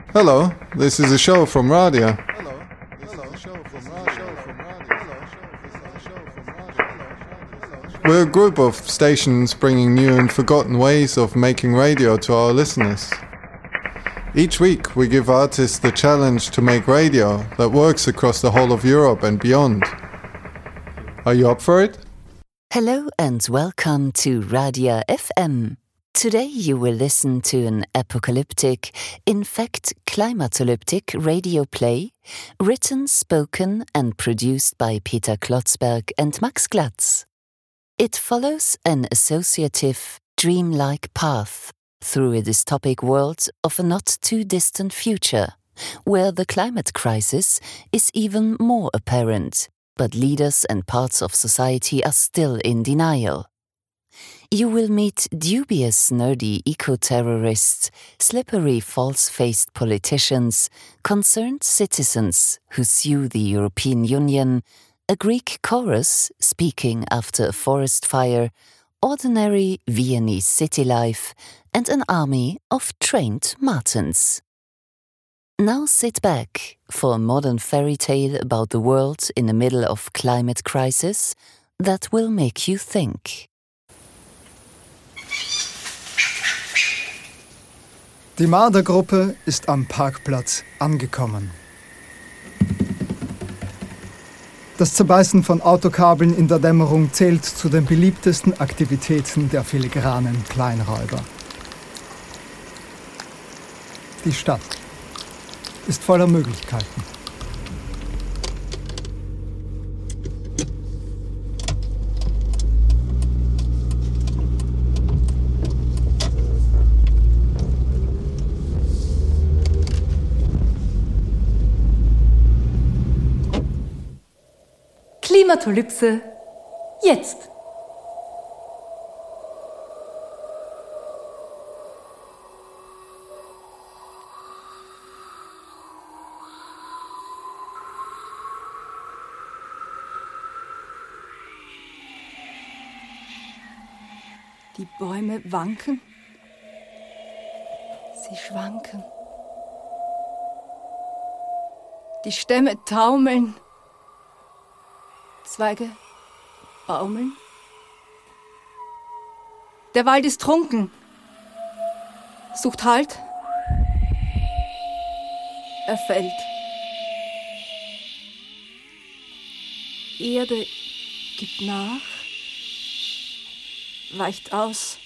Hello, this is a show from Radio. We're a group of stations bringing new and forgotten ways of making radio to our listeners. Each week we give artists the challenge to make radio that works across the whole of Europe and beyond. Are you up for it? Hello and welcome to Radio FM. Today you will listen to an apocalyptic, in fact climatolyptic radio play, written, spoken and produced by Peter Klotzberg and Max Glatz. It follows an associative, dreamlike path through a dystopic world of a not-too-distant future, where the climate crisis is even more apparent, but leaders and parts of society are still in denial. You will meet dubious, nerdy eco-terrorists, slippery, false-faced politicians, concerned citizens who sue the European Union, a Greek chorus speaking after a forest fire, ordinary Viennese city life, and an army of trained Martins. Now sit back for a modern fairy tale about the world in the middle of climate crisis that will make you think. Die Mardergruppe ist am Parkplatz angekommen. Das Zerbeißen von Autokabeln in der Dämmerung zählt zu den beliebtesten Aktivitäten der filigranen Kleinräuber. Die Stadt ist voller Möglichkeiten. Klimatolypse, jetzt! Die Bäume wanken, sie schwanken. Die Stämme taumeln. Zweige baumeln. Der Wald ist trunken, sucht Halt. Er fällt. Erde gibt nach, weicht aus.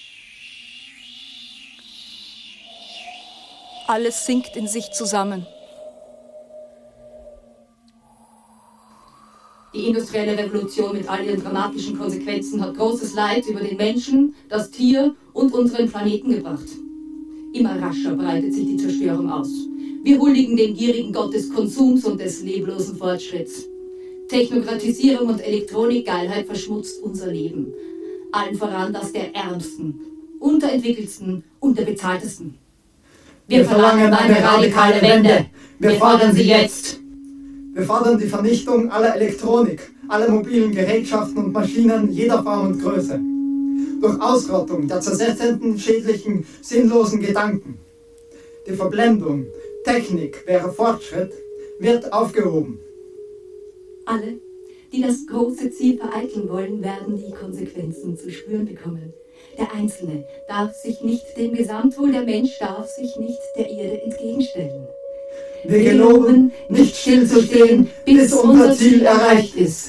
Alles sinkt in sich zusammen. Die industrielle Revolution mit all ihren dramatischen Konsequenzen hat großes Leid über den Menschen, das Tier und unseren Planeten gebracht. Immer rascher breitet sich die Zerstörung aus. Wir huldigen dem gierigen Gott des Konsums und des leblosen Fortschritts. Technokratisierung und Elektronikgeilheit verschmutzt unser Leben. Allen voran das der Ärmsten, Unterentwickelsten und der Bezahltesten. Wir verlangen eine radikale Wende. Wir fordern sie jetzt. Wir fordern die Vernichtung aller Elektronik, aller mobilen Gerätschaften und Maschinen jeder Form und Größe. Durch Ausrottung der zersetzenden, schädlichen, sinnlosen Gedanken. Die Verblendung, Technik wäre Fortschritt, wird aufgehoben. Alle, die das große Ziel vereiteln wollen, werden die Konsequenzen zu spüren bekommen. Der Einzelne darf sich nicht dem Gesamtwohl, der Mensch darf sich nicht der Erde entgegenstellen. Wir geloben, nicht stillzustehen, bis unser Ziel erreicht ist.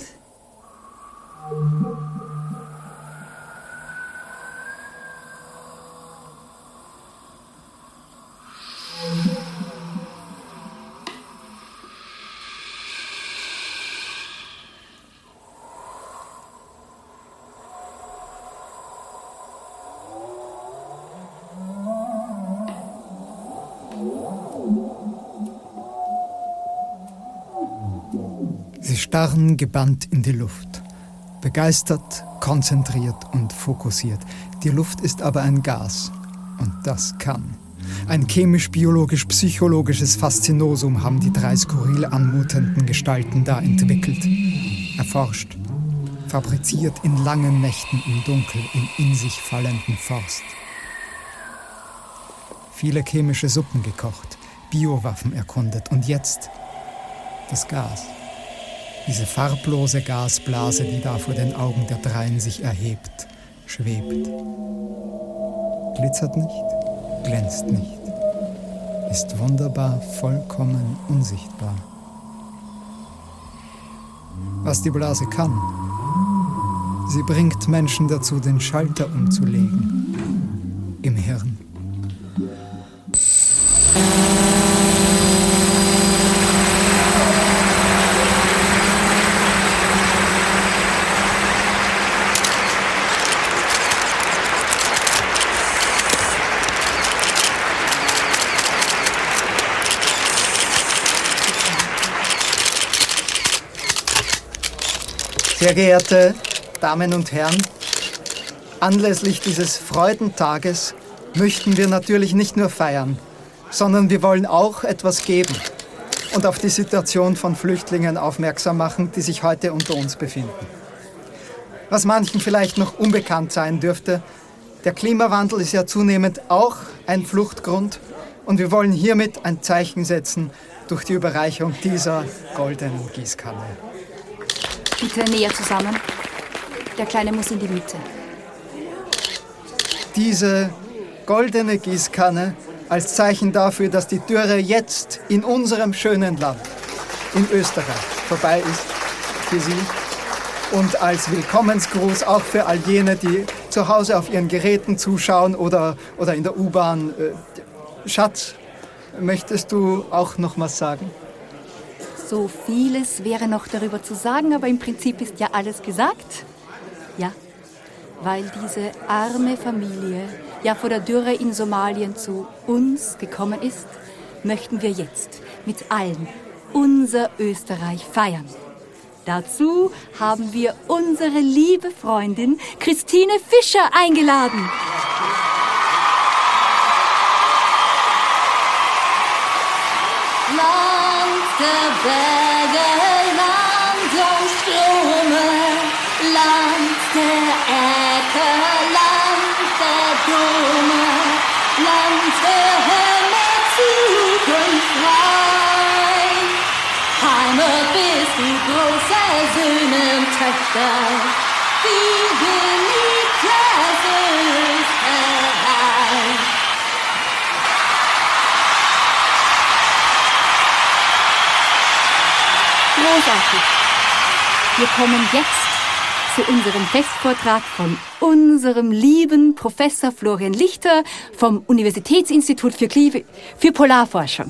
Sie starren gebannt in die Luft. Begeistert, konzentriert und fokussiert. Die Luft ist aber ein Gas. Und das kann. Ein chemisch-biologisch-psychologisches Faszinosum haben die drei skurril anmutenden Gestalten da entwickelt. Erforscht. Fabriziert in langen Nächten im Dunkel, im in sich fallenden Forst. Viele chemische Suppen gekocht. Biowaffen erkundet. Und jetzt das Gas. Diese farblose Gasblase, die da vor den Augen der Dreien sich erhebt, schwebt. Glitzert nicht, glänzt nicht, ist wunderbar, vollkommen unsichtbar. Was die Blase kann, sie bringt Menschen dazu, den Schalter umzulegen. Im Hirn. Sehr geehrte Damen und Herren, anlässlich dieses Freudentages möchten wir natürlich nicht nur feiern, sondern wir wollen auch etwas geben und auf die Situation von Flüchtlingen aufmerksam machen, die sich heute unter uns befinden. Was manchen vielleicht noch unbekannt sein dürfte, der Klimawandel ist ja zunehmend auch ein Fluchtgrund und wir wollen hiermit ein Zeichen setzen durch die Überreichung dieser goldenen Gießkanne. Bitte näher zusammen. Der Kleine muss in die Mitte. Diese goldene Gießkanne als Zeichen dafür, dass die Dürre jetzt in unserem schönen Land, in Österreich, vorbei ist für Sie. Und als Willkommensgruß auch für all jene, die zu Hause auf ihren Geräten zuschauen oder in der U-Bahn. Schatz, möchtest du auch noch was sagen? So vieles wäre noch darüber zu sagen, aber im Prinzip ist ja alles gesagt. Ja, weil diese arme Familie ja vor der Dürre in Somalien zu uns gekommen ist, möchten wir jetzt mit allen unser Österreich feiern. Dazu haben wir unsere liebe Freundin Christine Fischer eingeladen. Land der Berge, Land und Strome, Land der Äcker, Land der Dome, Land der Himmel, Zukunft frei. Heimat bist du, große Söhne und Töchter, wie geliebtes Österreich. Großartig. Wir kommen jetzt zu unserem Festvortrag von unserem lieben Professor Florian Lichter vom Universitätsinstitut für Polarforschung.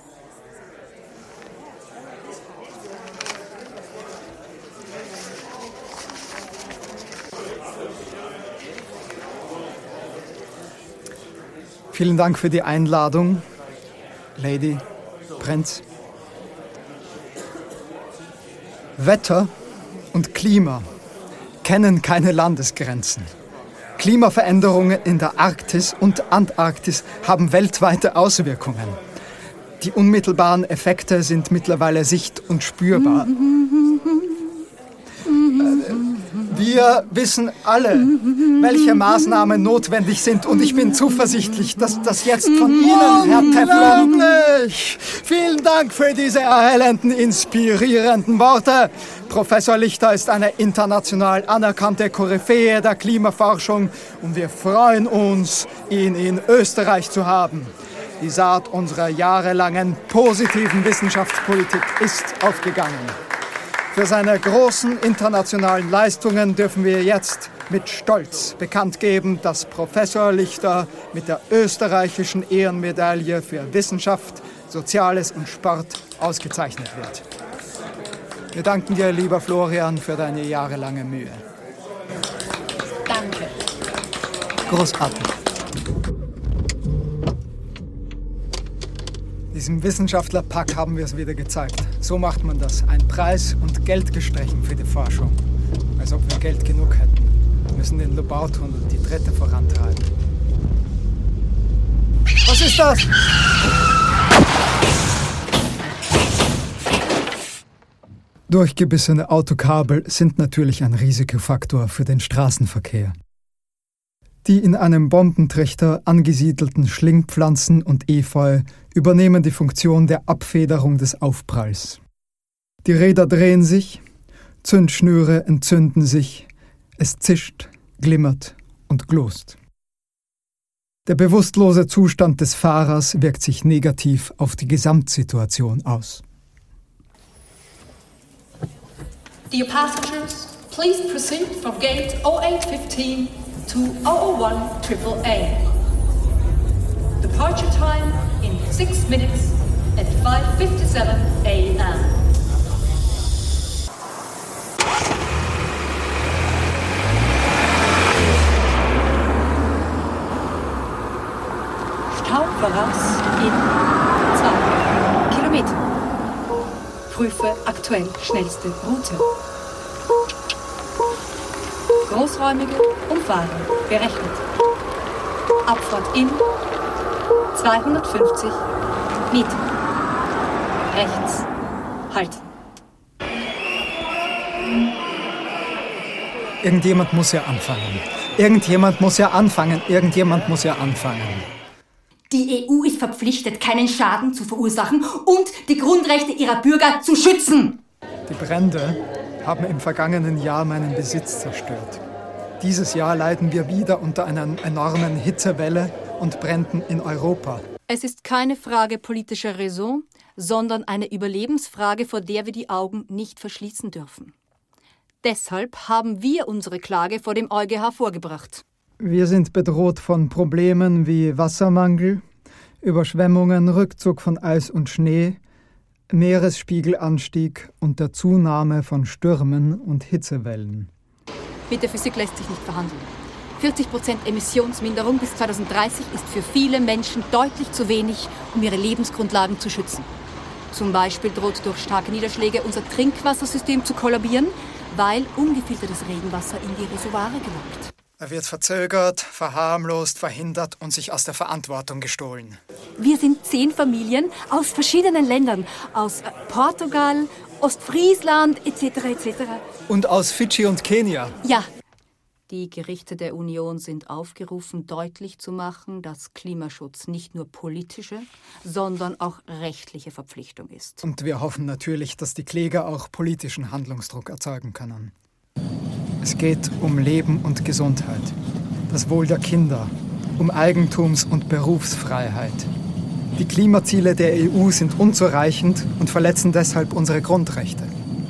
Vielen Dank für die Einladung, Lady Prinz. Wetter und Klima kennen keine Landesgrenzen. Klimaveränderungen in der Arktis und Antarktis haben weltweite Auswirkungen. Die unmittelbaren Effekte sind mittlerweile sicht- und spürbar. Wir wissen alle, welche Maßnahmen notwendig sind und ich bin zuversichtlich, dass das jetzt von Ihnen, Herr Teflon... Unglaublich! Vielen Dank für diese erhellenden, inspirierenden Worte. Professor Lichter ist eine international anerkannte Koryphäe der Klimaforschung und wir freuen uns, ihn in Österreich zu haben. Die Saat unserer jahrelangen positiven Wissenschaftspolitik ist aufgegangen. Für seine großen internationalen Leistungen dürfen wir jetzt mit Stolz bekannt geben, dass Professor Lichter mit der österreichischen Ehrenmedaille für Wissenschaft, Soziales und Sport ausgezeichnet wird. Wir danken dir, lieber Florian, für deine jahrelange Mühe. Danke. Großartig. Diesem Wissenschaftlerpack haben wir es wieder gezeigt. So macht man das. Ein Preis und Geld gestrichen für die Forschung. Als ob wir Geld genug hätten. Wir müssen den Lobautunnel die Dritte vorantreiben. Was ist das? Durchgebissene Autokabel sind natürlich ein Risikofaktor für den Straßenverkehr. Die in einem Bombentrichter angesiedelten Schlingpflanzen und Efeu übernehmen die Funktion der Abfederung des Aufpralls. Die Räder drehen sich, Zündschnüre entzünden sich, es zischt, glimmert und glost. Der bewusstlose Zustand des Fahrers wirkt sich negativ auf die Gesamtsituation aus. Dear passengers, please proceed from gate 0815 to 001 AAA. Departure time in 6 minutes at 5:57 a.m. Stau voraus in 2 Kilometern. Prüfe aktuell schnellste Route. Großräumige Umfahrung berechnet. Abfahrt in 250 Meter. Rechts halten. Irgendjemand muss ja anfangen. Irgendjemand muss ja anfangen. Irgendjemand muss ja anfangen. Die EU ist verpflichtet, keinen Schaden zu verursachen und die Grundrechte ihrer Bürger zu schützen. Die Brände haben im vergangenen Jahr meinen Besitz zerstört. Dieses Jahr leiden wir wieder unter einer enormen Hitzewelle und Bränden in Europa. Es ist keine Frage politischer Raison, sondern eine Überlebensfrage, vor der wir die Augen nicht verschließen dürfen. Deshalb haben wir unsere Klage vor dem EuGH vorgebracht. Wir sind bedroht von Problemen wie Wassermangel, Überschwemmungen, Rückzug von Eis und Schnee, Meeresspiegelanstieg und der Zunahme von Stürmen und Hitzewellen. Mit der Physik lässt sich nicht verhandeln. 40% Emissionsminderung bis 2030 ist für viele Menschen deutlich zu wenig, um ihre Lebensgrundlagen zu schützen. Zum Beispiel droht durch starke Niederschläge unser Trinkwassersystem zu kollabieren, weil ungefiltertes Regenwasser in die Reservoire gelangt. Er wird verzögert, verharmlost, verhindert und sich aus der Verantwortung gestohlen. Wir sind 10 Familien aus verschiedenen Ländern, aus Portugal, Ostfriesland etc. etc. Und aus Fidschi und Kenia. Ja. Die Gerichte der Union sind aufgerufen, deutlich zu machen, dass Klimaschutz nicht nur politische, sondern auch rechtliche Verpflichtung ist. Und wir hoffen natürlich, dass die Kläger auch politischen Handlungsdruck erzeugen können. Es geht um Leben und Gesundheit, das Wohl der Kinder, um Eigentums- und Berufsfreiheit. Die Klimaziele der EU sind unzureichend und verletzen deshalb unsere Grundrechte.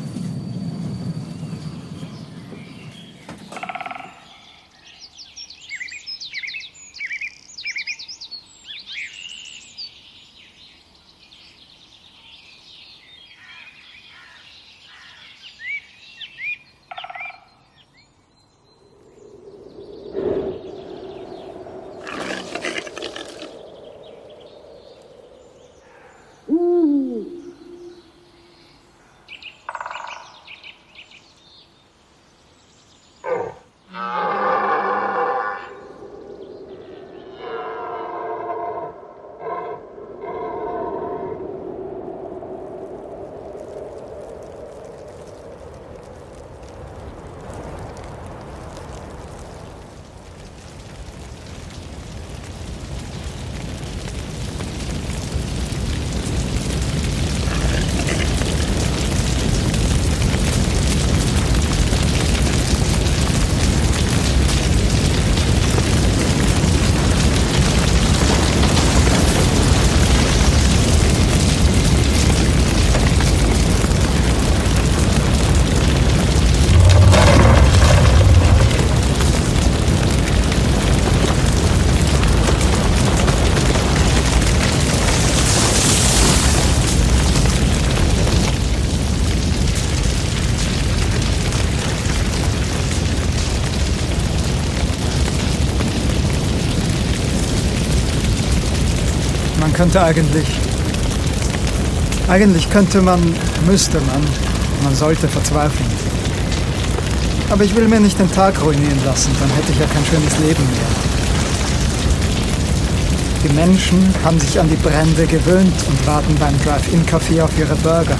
Eigentlich könnte man, müsste man sollte verzweifeln. Aber ich will mir nicht den Tag ruinieren lassen, dann hätte ich ja kein schönes Leben mehr. Die Menschen haben sich an die Brände gewöhnt und warten beim Drive-In-Café auf ihre Burger.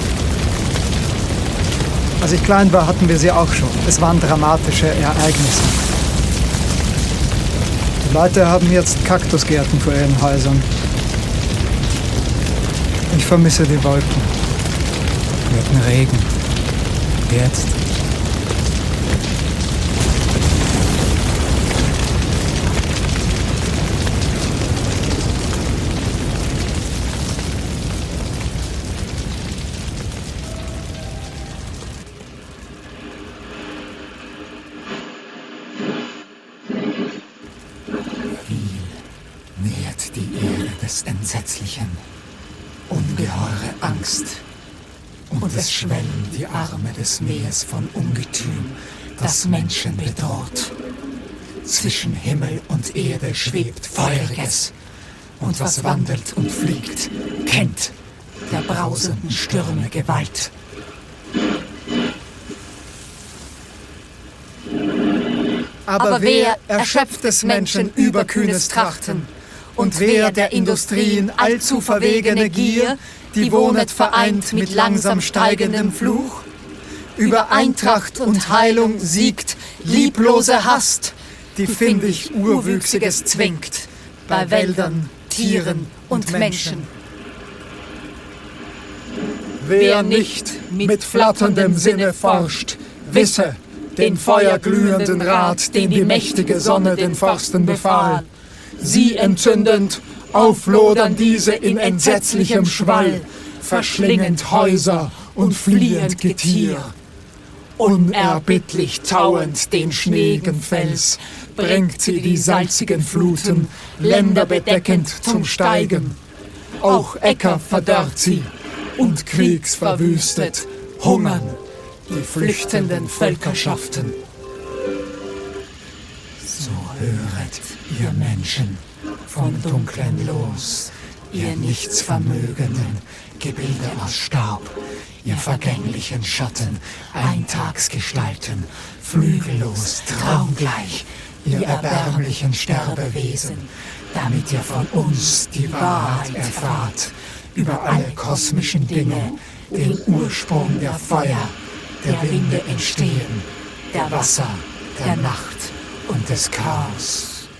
Als ich klein war, hatten wir sie auch schon. Es waren dramatische Ereignisse. Leute haben jetzt Kaktusgärten vor ihren Häusern. Ich vermisse die Wolken. Wir hatten Regen. Jetzt. Nährt die Erde des Entsetzlichen. Ungeheure Angst. Und es schwellen die Arme des Meers von Ungetüm, das Menschen bedroht. Zwischen Himmel und Erde schwebt Feuriges. Und was wandelt und fliegt, kennt der brausenden Stürme Gewalt. Aber wer erschöpft des Menschen überkühnes Trachten? Und wer der Industrien allzu verwegene Gier, die wohnet vereint mit langsam steigendem Fluch? Über Eintracht und Heilung siegt lieblose Hast, die findig Urwüchsiges zwingt, bei Wäldern, Tieren und Menschen. Wer nicht mit flatterndem Sinne forscht, wisse den feuerglühenden Rat, den die mächtige Sonne den Forsten befahl. Sie entzündend, auflodern diese in entsetzlichem Schwall, verschlingend Häuser und fliehend Getier. Unerbittlich tauend den schneeigen Fels, bringt sie die salzigen Fluten, Länder bedeckend zum Steigen. Auch Äcker verdörrt sie und kriegsverwüstet hungern die flüchtenden Völkerschaften. So höret, ihr Menschen, vom Dunklen los, ihr Nichtsvermögenden, Gebilde aus Staub, ihr vergänglichen Schatten, Eintagsgestalten, flügellos, traumgleich, ihr erbärmlichen Sterbewesen, damit ihr von uns die Wahrheit erfahrt, über alle kosmischen Dinge, den Ursprung der Feuer, der Winde entstehen, der Wasser, der Nacht und des Chaos.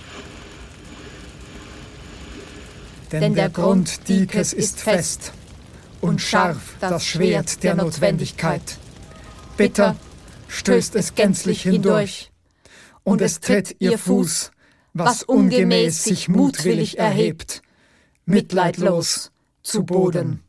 Denn der Grund Dikes ist fest und scharf das Schwert der Notwendigkeit. Bitter stößt es gänzlich hindurch und es tritt ihr Fuß, was ungemäß sich mutwillig erhebt, mitleidlos zu Boden.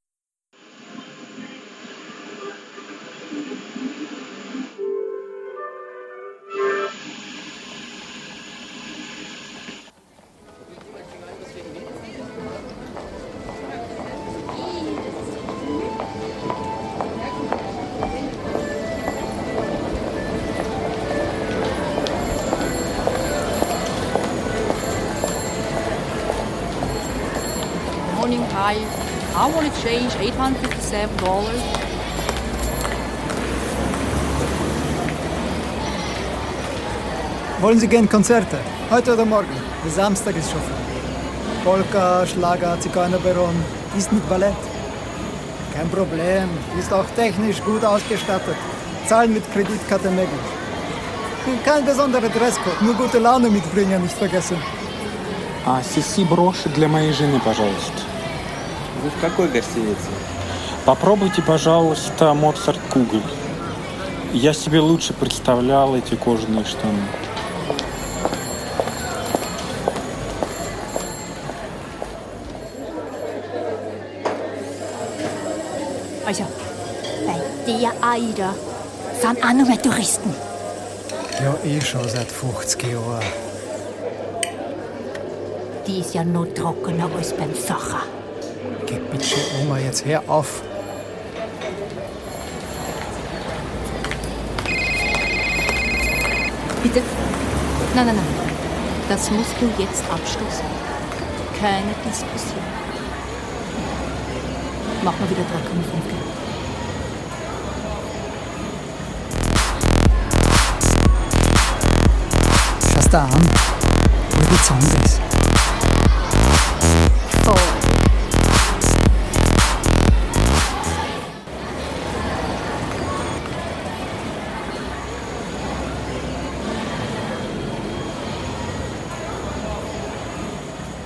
Hi, I want to change $857. Wollen Sie gern Konzerte? Heute oder morgen? Der Samstag ist schon voll. Polka, Schlager, Zigeunerbaron, ist mit Ballett. Kein Problem, ist auch technisch gut ausgestattet. Zahlen mit Kreditkarte möglich. Kein besonderer Dresscode, nur gute Laune mitbringen, nicht vergessen. CC-броши для моей жены, пожалуйста. Вы в какой гостинице? Попробуйте, пожалуйста, Моцарт Кугель. Я себе лучше представлял эти кожаные штаны. Also, bei der Aida sind auch noch mehr Touristen. Ja, schon seit 50 Jahren. Die ist ja noch trockener als beim Sacher. Geh bitte, Oma, jetzt hör auf. Bitte? Nein. Das musst du jetzt abstoßen. Keine Diskussion. Mach mal wieder 3,5. Schau's da an, wie die Zunge ist. Voll.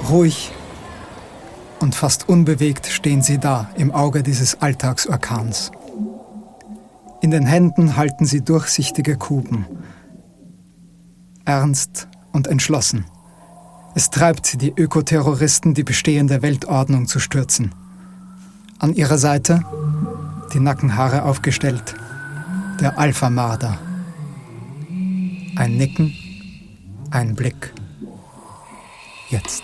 Ruhig und fast unbewegt stehen sie da im Auge dieses Alltagsorkans. In den Händen halten sie durchsichtige Kuben. Ernst und entschlossen. Es treibt sie, die Ökoterroristen, die bestehende Weltordnung zu stürzen. An ihrer Seite, die Nackenhaare aufgestellt, der Alpha-Marder. Ein Nicken, ein Blick. Jetzt.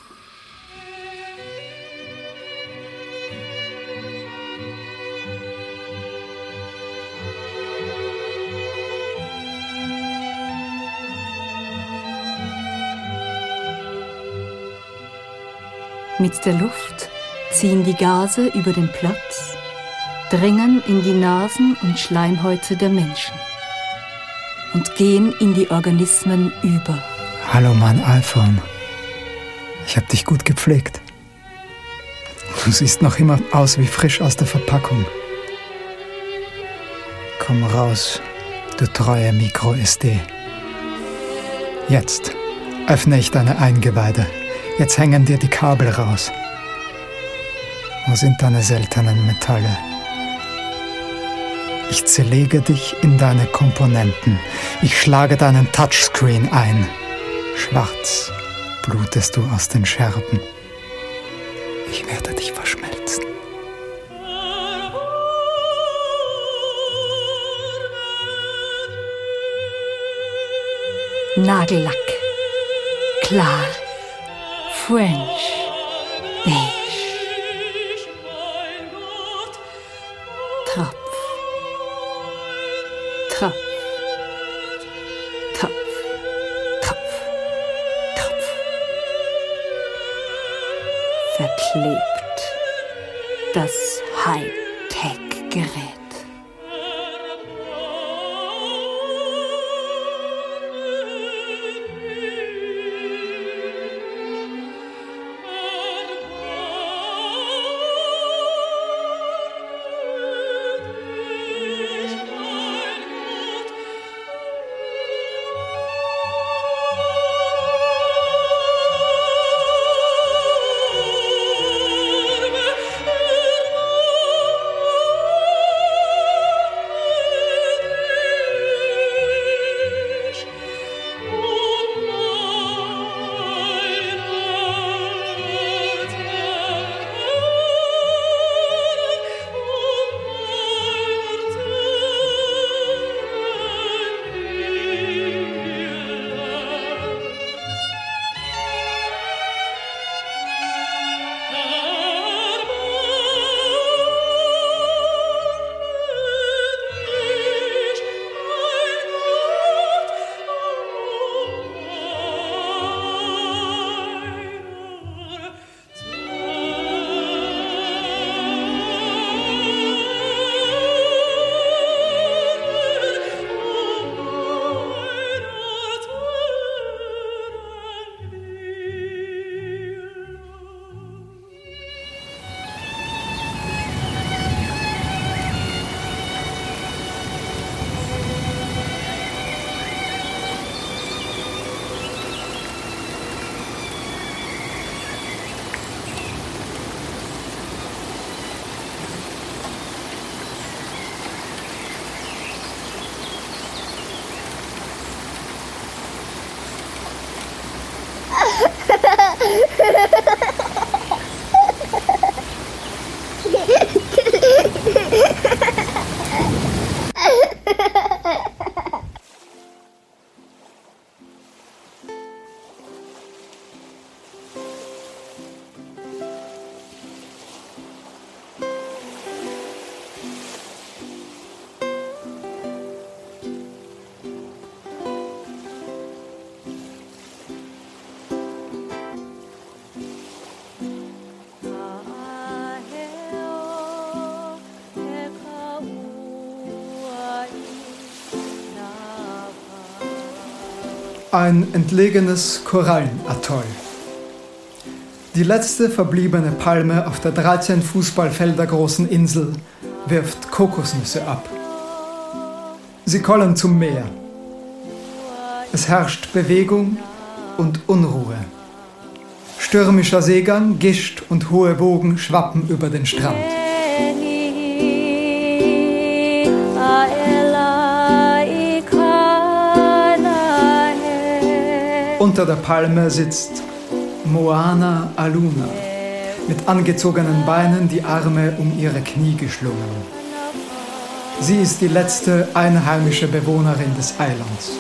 Mit der Luft ziehen die Gase über den Platz, dringen in die Nasen und Schleimhäute der Menschen und gehen in die Organismen über. Hallo mein iPhone. Ich hab dich gut gepflegt. Du siehst noch immer aus wie frisch aus der Verpackung. Komm raus, du treue Micro-SD. Jetzt öffne ich deine Eingeweide. Jetzt hängen dir die Kabel raus. Wo sind deine seltenen Metalle? Ich zerlege dich in deine Komponenten. Ich schlage deinen Touchscreen ein. Schwarz blutest du aus den Scherben. Ich werde dich verschmelzen. Nagellack. Klar. French. Beige. Tropf. Tropf. Tropf. Tropf. Tropf. Verklebt. Das Hightech-Gerät. Ein entlegenes Korallenatoll. Die letzte verbliebene Palme auf der 13 Fußballfelder großen Insel wirft Kokosnüsse ab. Sie kollen zum Meer. Es herrscht Bewegung und Unruhe. Stürmischer Seegang, Gischt und hohe Wogen schwappen über den Strand. Unter der Palme sitzt Moana Aluna, mit angezogenen Beinen, die Arme um ihre Knie geschlungen. Sie ist die letzte einheimische Bewohnerin des Eilands.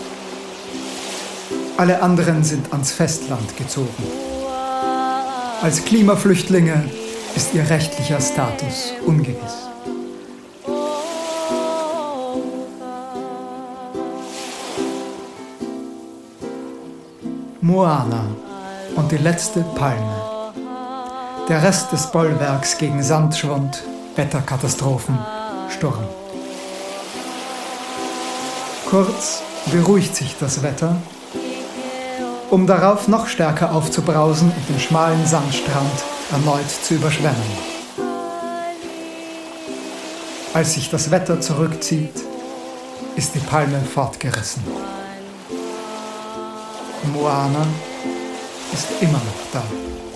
Alle anderen sind ans Festland gezogen. Als Klimaflüchtlinge ist ihr rechtlicher Status ungewiss. Moana und die letzte Palme. Der Rest des Bollwerks gegen Sandschwund, Wetterkatastrophen, Sturm. Kurz beruhigt sich das Wetter, um darauf noch stärker aufzubrausen und den schmalen Sandstrand erneut zu überschwemmen. Als sich das Wetter zurückzieht, ist die Palme fortgerissen. Moana ist immer noch da.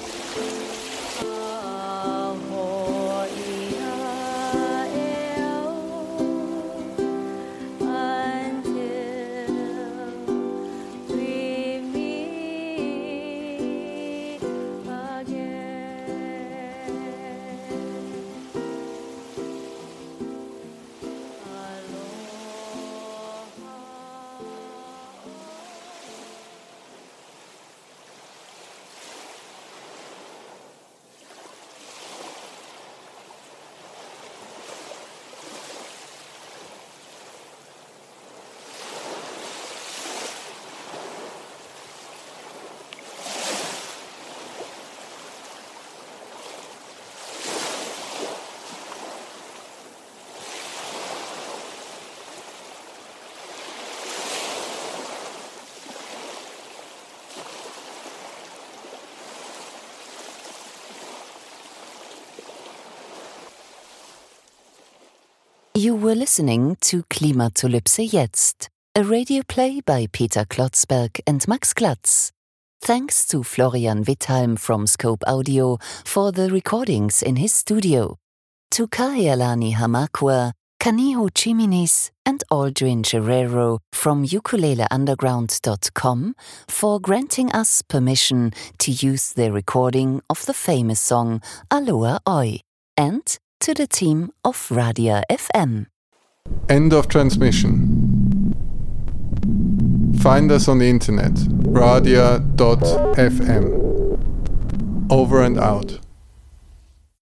You were listening to Klimatolypse jetzt, a radio play by Peter Klotzberg and Max Glatz. Thanks to Florian Wittheim from Scope Audio for the recordings in his studio. To Kahyalani Hamakwa, Kaniho Chiminis and Aldrin Guerrero from ukuleleunderground.com for granting us permission to use their recording of the famous song Aloha Oi, and to the team of Radia FM. End of transmission. Find us on the internet, radia.fm. Over and out.